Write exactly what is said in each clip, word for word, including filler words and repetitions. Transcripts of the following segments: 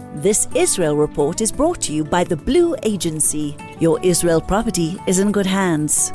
This Israel report is brought to you by the Blue Agency. Your Israel property is in good hands.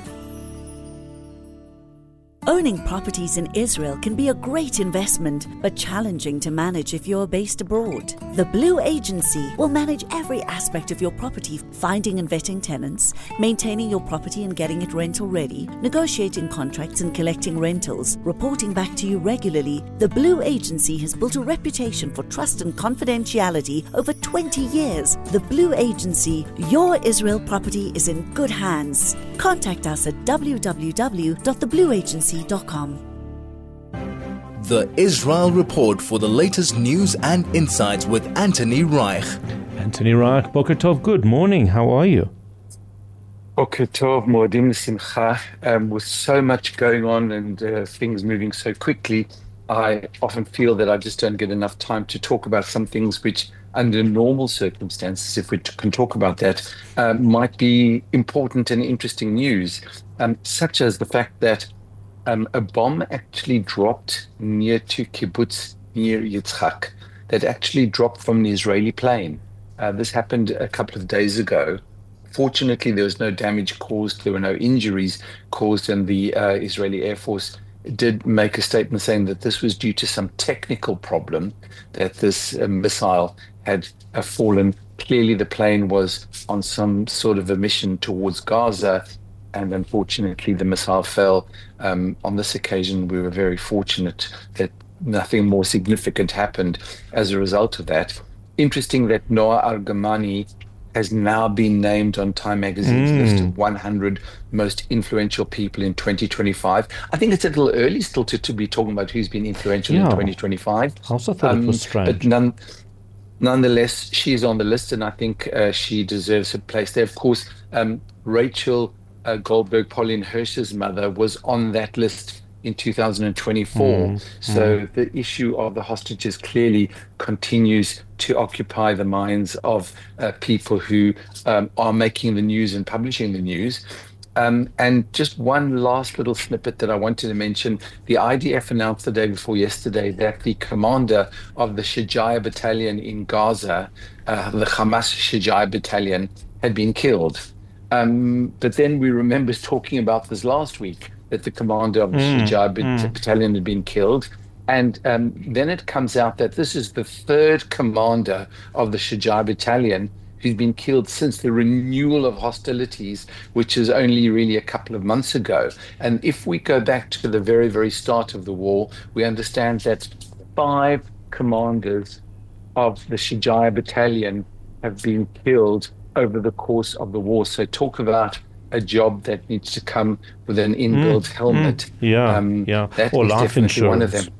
Owning properties in Israel can be a great investment, but challenging to manage if you're based abroad. The Blue Agency will manage every aspect of your property, finding and vetting tenants, maintaining your property and getting it rental ready, negotiating contracts and collecting rentals, reporting back to you regularly. The Blue Agency has built a reputation for trust and confidentiality over twenty years. The Blue Agency, your Israel property is in good hands. Contact us at w w w dot the blue agency dot com. The Israel Report for the latest news and insights with Anthony Reich. Anthony Reich, Boker Tov, good morning. How are you? Boker Tov, Moadim L'Simcha. Um, with so much going on and uh, things moving so quickly, I often feel that I just don't get enough time to talk about some things which, under normal circumstances, if we t- can talk about that, uh, might be important and interesting news, um, such as the fact that um, a bomb actually dropped near to kibbutz near Yitzhak, that actually dropped from an Israeli plane. Uh, this happened a couple of days ago. Fortunately, there was no damage caused, there were no injuries caused, and the uh, Israeli Air Force did make a statement saying that this was due to some technical problem, that this uh, missile had uh, fallen. Clearly, the plane was on some sort of a mission towards Gaza, and unfortunately, the missile fell. Um, on this occasion, we were very fortunate that nothing more significant happened as a result of that. Interesting that Noah Argamani has now been named on Time Magazine's mm. list of one hundred most influential people in twenty twenty-five. I think it's a little early still to, to be talking about who's been influential yeah. in twenty twenty-five. I also thought um, it was strange. But none, nonetheless, she is on the list, and I think uh, she deserves a place there. Of course, um, Rachel uh, Goldberg, Pauline Hirsch's mother, was on that list in two thousand twenty-four. Mm, so mm. the issue of the hostages clearly continues to occupy the minds of uh, people who um, are making the news and publishing the news. Um, and just one last little snippet that I wanted to mention. The I D F announced the day before yesterday that the commander of the Shijaya battalion in Gaza, uh, the Hamas Shijaya battalion, had been killed. Um, but then we remember talking about this last week, that the commander of the mm, Shijaya mm. battalion had been killed. And um, then it comes out that this is the third commander of the Shijaya battalion who's been killed since the renewal of hostilities, which is only really a couple of months ago. And if we go back to the very, very start of the war, we understand that five commanders of the Shijaya battalion have been killed over the course of the war. So talk about a job that needs to come with an inbuilt mm, helmet. Mm, yeah, um, yeah. That or is life definitely insurance. One of them.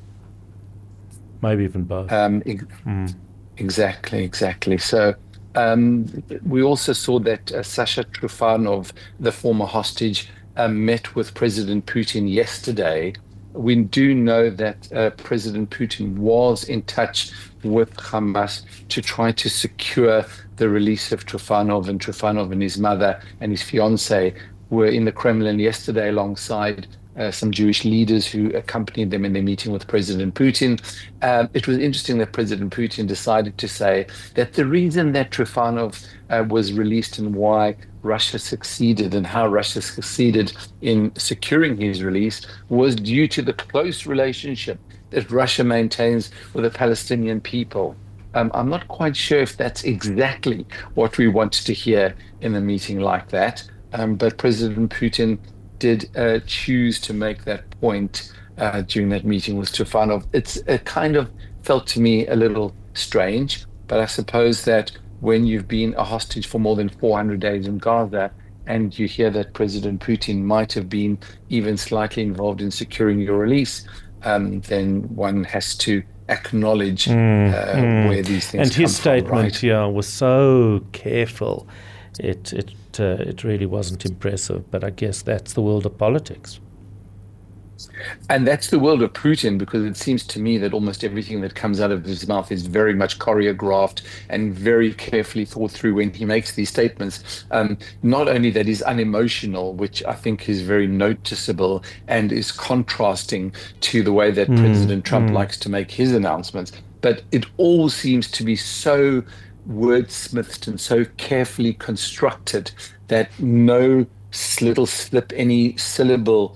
Maybe even both. Um, ex- mm. Exactly, exactly. So um, we also saw that uh, Sasha Trufanov, the former hostage, uh, met with President Putin yesterday. We do know that uh, President Putin was in touch with Hamas to try to secure the release of Trufanov, and Trufanov and his mother and his fiancée were in the Kremlin yesterday alongside uh, some Jewish leaders who accompanied them in their meeting with President Putin. Um, it was interesting that President Putin decided to say that the reason that Trufanov uh, was released and why Russia succeeded and how Russia succeeded in securing his release was due to the close relationship that Russia maintains with the Palestinian people. Um, I'm not quite sure if that's exactly what we wanted to hear in a meeting like that, um, but President Putin did uh, choose to make that point uh, during that meeting with Trufanov. It's it kind of felt to me a little strange, but I suppose that when you've been a hostage for more than four hundred days in Gaza, and you hear that President Putin might have been even slightly involved in securing your release, um, then one has to acknowledge mm, uh, mm. where these things and come his statement, from, right? yeah, was so careful. It it uh, it really wasn't impressive. But I guess that's the world of politics. And that's the world of Putin, because it seems to me that almost everything that comes out of his mouth is very much choreographed and very carefully thought through when he makes these statements. Um, not only that he's unemotional, which I think is very noticeable and is contrasting to the way that mm, President Trump mm. likes to make his announcements, but it all seems to be so wordsmithed and so carefully constructed that no little slip, any syllable,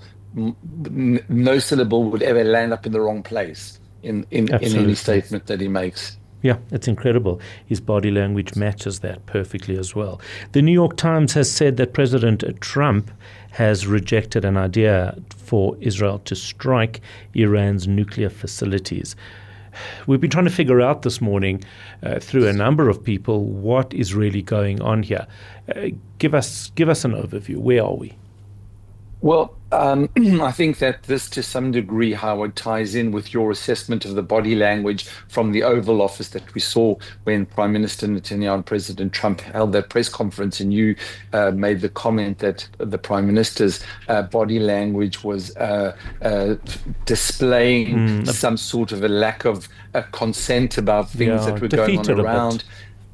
n- no syllable would ever land up in the wrong place in, in, in any statement that he makes. Yeah, it's incredible. His body language matches that perfectly as well. The New York Times has said that President Trump has rejected an idea for Israel to strike Iran's nuclear facilities. We've been trying to figure out this morning uh, through a number of people what is really going on here. Uh, give us give us an overview. Where are we? Well, um, I think that this, to some degree, Howard, ties in with your assessment of the body language from the Oval Office that we saw when Prime Minister Netanyahu and President Trump held that press conference, and you uh, made the comment that the Prime Minister's uh, body language was uh, uh, displaying mm. some sort of a lack of uh, consent about things yeah, that were going on around.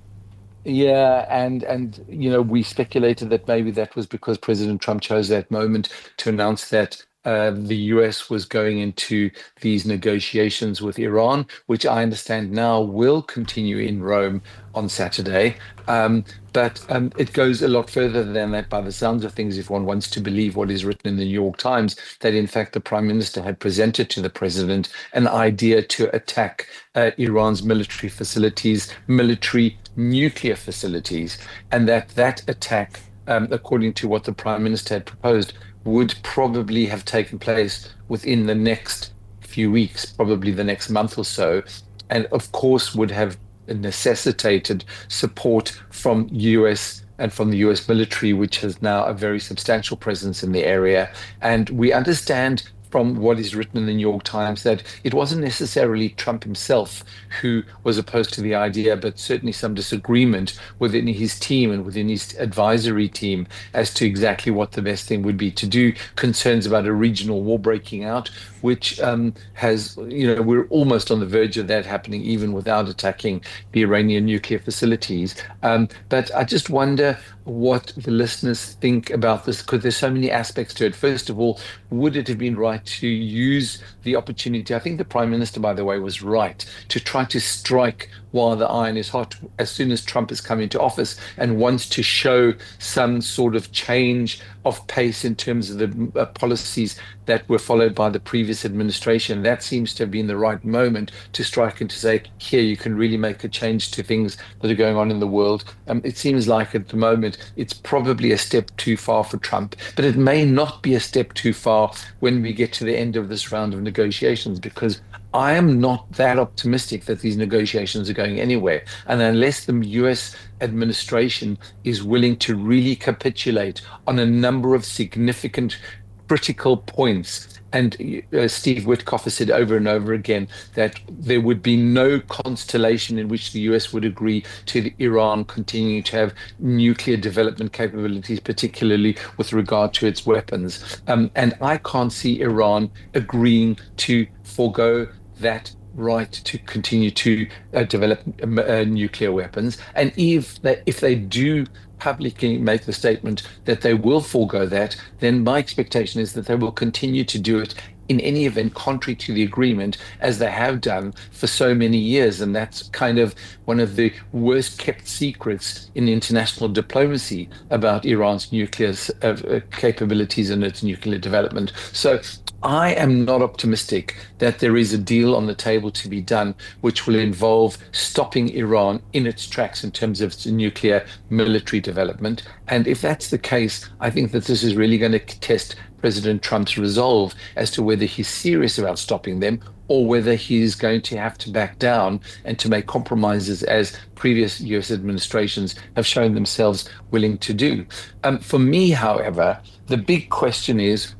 Yeah, and, and you know, we speculated that maybe that was because President Trump chose that moment to announce that uh, the U S was going into these negotiations with Iran, which I understand now will continue in Rome on Saturday. Um, but um, it goes a lot further than that by the sounds of things, if one wants to believe what is written in the New York Times, that in fact the Prime Minister had presented to the President an idea to attack uh, Iran's military facilities, military nuclear facilities, and that that attack, um, according to what the Prime Minister had proposed, would probably have taken place within the next few weeks, probably the next month or so, and of course would have necessitated support from U S and from the U S military, which has now a very substantial presence in the area. And we understand from what is written in the New York Times that it wasn't necessarily Trump himself who was opposed to the idea, but certainly some disagreement within his team and within his advisory team as to exactly what the best thing would be to do. Concerns about a regional war breaking out, which um, has, you know, we're almost on the verge of that happening even without attacking the Iranian nuclear facilities. Um, but I just wonder what the listeners think about this, because there's so many aspects to it. First of all, would it have been right to use the opportunity? I think the Prime Minister, by the way, was right to try to strike while the iron is hot as soon as Trump has come into office and wants to show some sort of change of pace in terms of the uh, policies that were followed by the previous administration. That seems to have been the right moment to strike and to say, here, you can really make a change to things that are going on in the world. Um, it seems like at the moment it's probably a step too far for Trump, but it may not be a step too far when we get to the end of this round of negotiations, because I am not that optimistic that these negotiations are going anywhere. And unless the U S administration is willing to really capitulate on a number of significant critical points, and uh, Steve Witkoff has said over and over again that there would be no constellation in which the U S would agree to the Iran continuing to have nuclear development capabilities, particularly with regard to its weapons. Um, and I can't see Iran agreeing to forego that right to continue to uh, develop uh, nuclear weapons. And if they, if they do publicly make the statement that they will forego that, then my expectation is that they will continue to do it in any event contrary to the agreement, as they have done for so many years. And that's kind of one of the worst kept secrets in international diplomacy about Iran's nuclear uh, capabilities and its nuclear development. So I am not optimistic that there is a deal on the table to be done which will involve stopping Iran in its tracks in terms of its nuclear military development. And if that's the case, I think that this is really going to test President Trump's resolve as to whether he's serious about stopping them or whether he's going to have to back down and to make compromises as previous U S administrations have shown themselves willing to do. Um, for me, however, the big question is,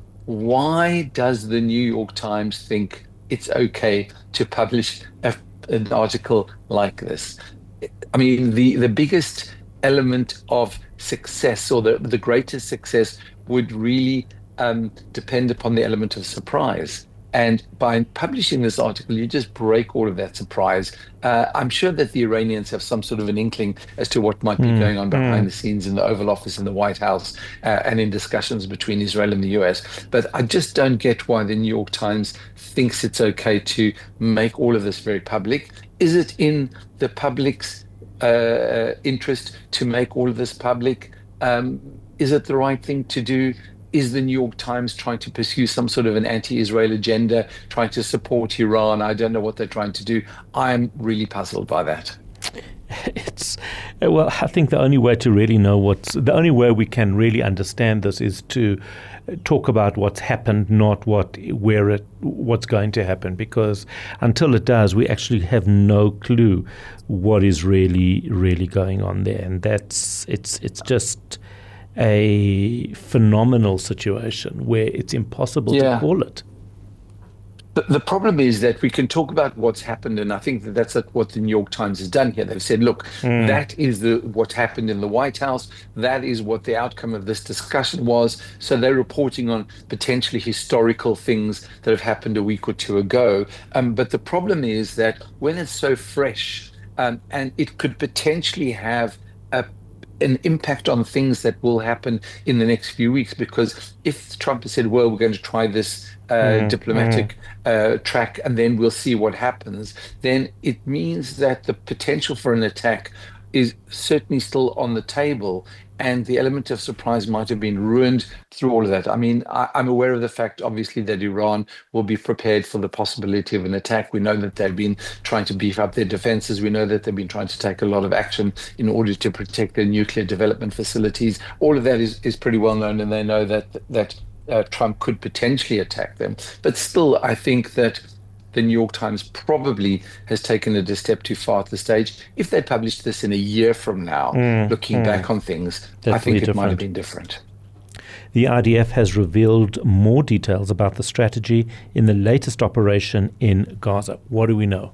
why does the New York Times think it's okay to publish a, an article like this? I mean, the, the biggest element of success, or the, the greatest success, would really um, depend upon the element of surprise. And by publishing this article, you just break all of that surprise. Uh, I'm sure that the Iranians have some sort of an inkling as to what might be mm, going on behind mm. the scenes in the Oval Office in the White House uh, and in discussions between Israel and the U S. But I just don't get why the New York Times thinks it's okay to make all of this very public. Is it in the public's uh, interest to make all of this public? Um, is it the right thing to do? Is the New York Times trying to pursue some sort of an anti-Israel agenda, trying to support Iran? I don't know what they're trying to do. I'm really puzzled by that. It's well, I think the only way to really know what's the only way we can really understand this is to talk about what's happened, not what where it what's going to happen. Because until it does, we actually have no clue what is really really going on there, and that's it's it's just a phenomenal situation where it's impossible yeah. to call it. The, the problem is that we can talk about what's happened, and I think that that's what the New York Times has done here. They've said, look, mm. that is the what happened in the White House. That is what the outcome of this discussion was. So they're reporting on potentially historical things that have happened a week or two ago. Um, but the problem is that when it's so fresh, um, and it could potentially have a an impact on things that will happen in the next few weeks, because if Trump has said, well, we're going to try this uh, mm, diplomatic mm. uh, track and then we'll see what happens, then it means that the potential for an attack is certainly still on the table, and the element of surprise might have been ruined through all of that. I mean, I, I'm aware of the fact, obviously, that Iran will be prepared for the possibility of an attack. We know that they've been trying to beef up their defenses. We know that they've been trying to take a lot of action in order to protect their nuclear development facilities. All of that is, is pretty well known, and they know that that uh, Trump could potentially attack them. But still, I think that the New York Times probably has taken it a step too far at the stage. If they published this in a year from now, mm, looking mm. back on things, Definitely I think it different. might have been different. The I D F has revealed more details about the strategy in the latest operation in Gaza. What do we know?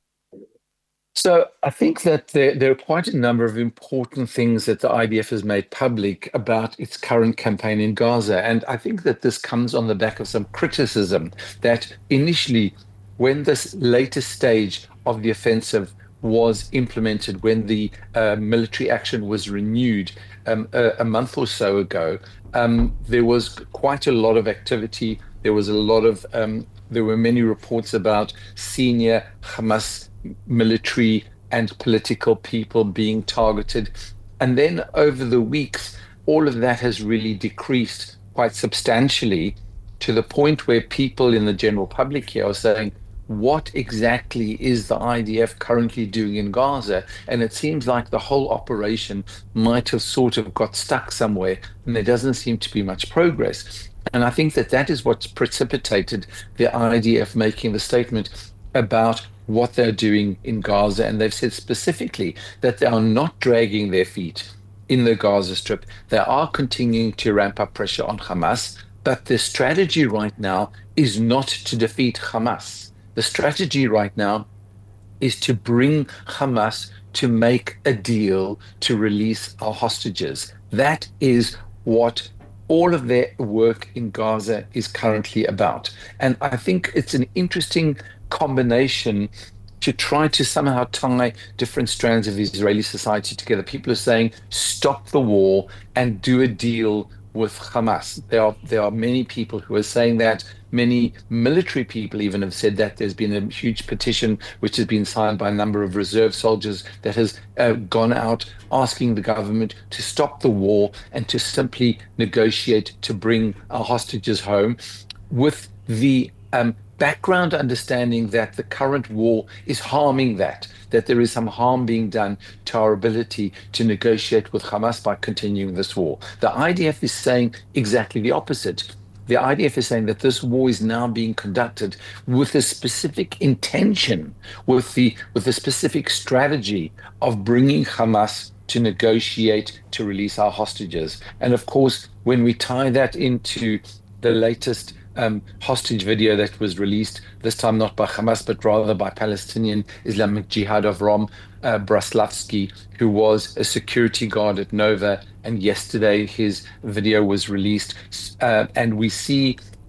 So I think that there, there are quite a number of important things that the I D F has made public about its current campaign in Gaza. And I think that this comes on the back of some criticism that initially, when this latest stage of the offensive was implemented, when the uh, military action was renewed um, a, a month or so ago, um, there was quite a lot of activity. There was a lot of, um, there were many reports about senior Hamas military and political people being targeted. And then over the weeks, all of that has really decreased quite substantially, to the point where people in the general public here are saying, what exactly is the I D F currently doing in Gaza? And it seems like the whole operation might have sort of got stuck somewhere, and there doesn't seem to be much progress. And I think that that is what's precipitated the I D F making the statement about what they're doing in Gaza. And they've said specifically that they are not dragging their feet in the Gaza Strip. They are continuing to ramp up pressure on Hamas, but the strategy right now is not to defeat Hamas. The strategy right now is to bring Hamas to make a deal to release our hostages. That is what all of their work in Gaza is currently about. And I think it's an interesting combination to try to somehow tie different strands of Israeli society together. People are saying, stop the war and do a deal with Hamas. There are there are many people who are saying that. Many military people even have said that. There's been a huge petition which has been signed by a number of reserve soldiers that has uh, gone out asking the government to stop the war and to simply negotiate to bring our hostages home, with the um, background understanding that the current war is harming that, that there is some harm being done to our ability to negotiate with Hamas by continuing this war. The I D F is saying exactly the opposite. The I D F is saying that this war is now being conducted with a specific intention, with the with a specific strategy of bringing Hamas to negotiate to release our hostages. And of course, when we tie that into the latest Um, hostage video that was released, this time not by Hamas, but rather by Palestinian Islamic Jihad of Rom uh, Braslavsky, who was a security guard at Nova. And yesterday his video was released. Uh, and we see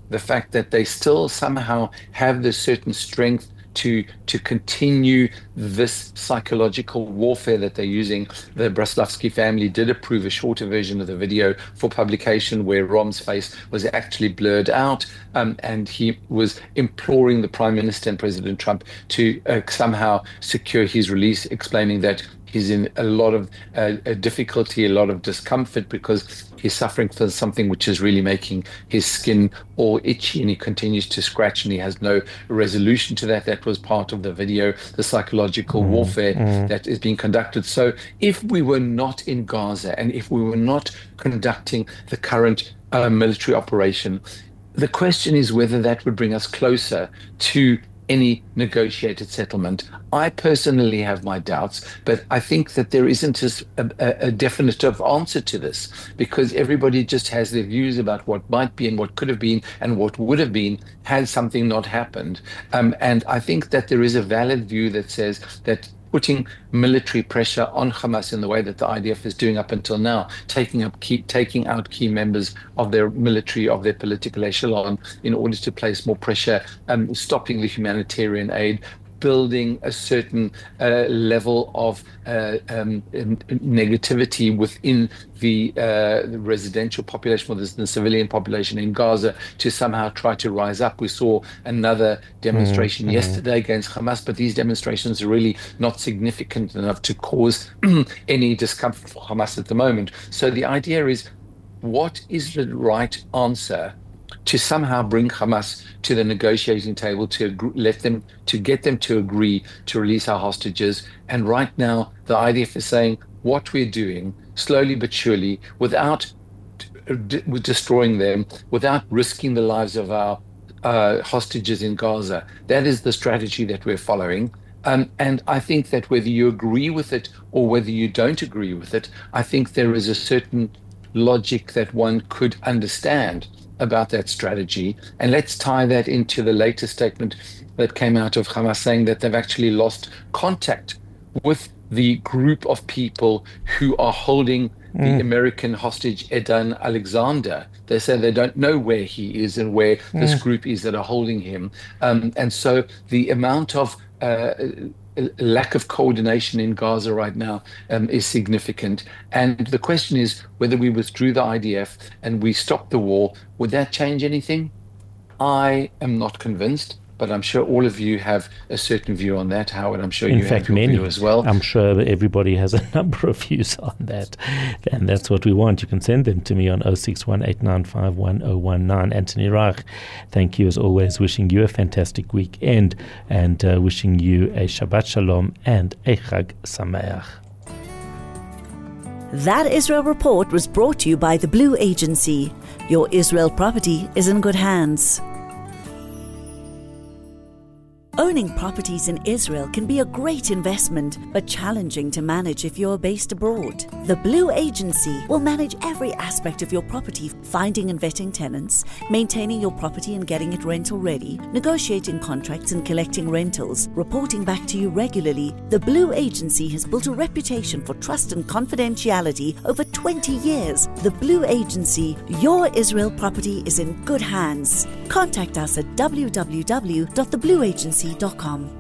the fact that they still somehow have this certain strength to to continue this psychological warfare that they're using. The Braslavsky family did approve a shorter version of the video for publication where Rom's face was actually blurred out, um, and he was imploring the Prime Minister and President Trump to uh, somehow secure his release, explaining that he's in a lot of uh, difficulty, a lot of discomfort, because he's suffering from something which is really making his skin all itchy, and he continues to scratch, and he has no resolution to that. That was part of the video, the psychological mm, warfare mm. that is being conducted. So if we were not in Gaza, and if we were not conducting the current uh, military operation, the question is whether that would bring us closer to any negotiated settlement. I personally have my doubts, but I think that there isn't a, a, a definitive answer to this, because everybody just has their views about what might be and what could have been and what would have been had something not happened. Um, and I think that there is a valid view that says that putting military pressure on Hamas in the way that the I D F is doing up until now, taking up key, taking out key members of their military, of their political echelon, in order to place more pressure, um, stopping the humanitarian aid, building a certain uh, level of uh, um, negativity within the, uh, the residential population, or the, the civilian population in Gaza, to somehow try to rise up. We saw another demonstration mm-hmm. yesterday against Hamas, but these demonstrations are really not significant enough to cause any discomfort for Hamas at the moment. So the idea is, what is the right answer to somehow bring Hamas to the negotiating table, to agree, let them, to get them to agree to release our hostages? And right now, the I D F is saying what we're doing, slowly but surely, without d- destroying them, without risking the lives of our uh, hostages in Gaza. That is the strategy that we're following. Um, and I think that whether you agree with it or whether you don't agree with it, I think there is a certain logic that one could understand about that strategy. And let's tie that into the latest statement that came out of Hamas, saying that they've actually lost contact with the group of people who are holding mm. the American hostage Edan Alexander. They say they don't know where he is and where mm. this group is that are holding him. Um, and so the amount of uh, lack of coordination in Gaza right now um, is significant. And the question is whether we withdrew the I D F and we stopped the war, would that change anything? I am not convinced, but I'm sure all of you have a certain view on that, Howard. I'm sure in you fact, have your many, view as well. I'm sure everybody has a number of views on that, and that's what we want. You can send them to me on oh six one, eight nine five, one oh one nine. Anthony Reich, thank you as always. Wishing you a fantastic weekend, and uh, wishing you a Shabbat Shalom and a Chag Sameach. That Israel Report was brought to you by the Blue Agency. Your Israel property is in good hands. Owning properties in Israel can be a great investment, but challenging to manage if you're based abroad. The Blue Agency will manage every aspect of your property, finding and vetting tenants, maintaining your property and getting it rental ready, negotiating contracts and collecting rentals, reporting back to you regularly. The Blue Agency has built a reputation for trust and confidentiality over twenty years. The Blue Agency, your Israel property is in good hands. Contact us at w w w dot the blue agency dot com.